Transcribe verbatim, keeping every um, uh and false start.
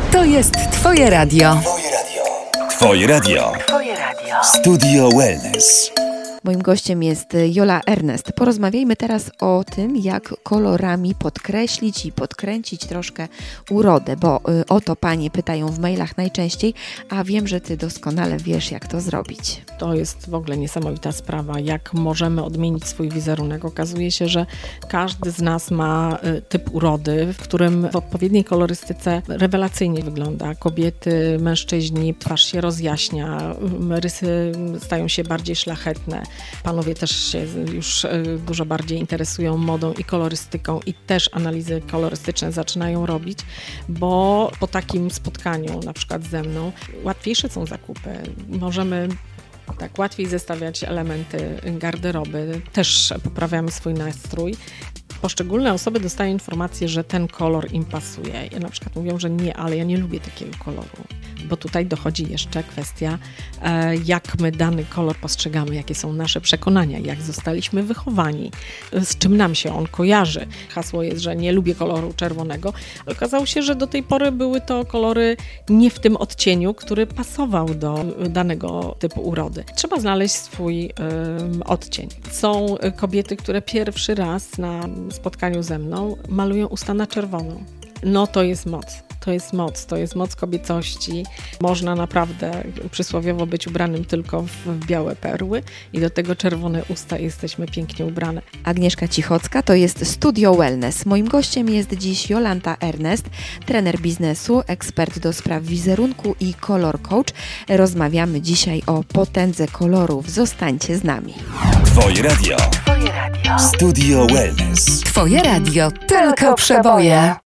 To jest Twoje radio. Twoje radio. Twoje radio. Twoje radio. Studio Wellness. Moim gościem jest Jola Ernest. Porozmawiajmy teraz o tym, jak kolorami podkreślić i podkręcić troszkę urodę, bo y, o to panie pytają w mailach najczęściej, a wiem, że ty doskonale wiesz, jak to zrobić. To jest w ogóle niesamowita sprawa, jak możemy odmienić swój wizerunek. Okazuje się, że każdy z nas ma y, typ urody, w którym w odpowiedniej kolorystyce rewelacyjnie wygląda. Kobiety, mężczyźni, twarz się rozjaśnia, y, rysy stają się bardziej szlachetne. Panowie też się już dużo bardziej interesują modą i kolorystyką i też analizy kolorystyczne zaczynają robić, bo po takim spotkaniu, na przykład ze mną, łatwiejsze są zakupy. Możemy tak łatwiej zestawiać elementy garderoby, też poprawiamy swój nastrój. Poszczególne osoby dostają informację, że ten kolor im pasuje. I na przykład mówią, że nie, ale ja nie lubię takiego koloru. Bo tutaj dochodzi jeszcze kwestia, jak my dany kolor postrzegamy, jakie są nasze przekonania, jak zostaliśmy wychowani, z czym nam się on kojarzy. Hasło jest, że nie lubię koloru czerwonego. Okazało się, że do tej pory były to kolory nie w tym odcieniu, który pasował do danego typu urody. Trzeba znaleźć swój um, odcień. Są kobiety, które pierwszy raz na spotkaniu ze mną malują usta na czerwono. No to jest moc. To jest moc, to jest moc kobiecości. Można naprawdę przysłowiowo być ubranym tylko w białe perły i do tego czerwone usta jesteśmy pięknie ubrane. Agnieszka Cichocka, to jest Studio Wellness. Moim gościem jest dziś Jolanta Ernest, trener biznesu, ekspert do spraw wizerunku i color coach. Rozmawiamy dzisiaj o potędze kolorów. Zostańcie z nami. Twoje radio. Twoje radio. Studio Wellness. Twoje radio. Tylko przeboje.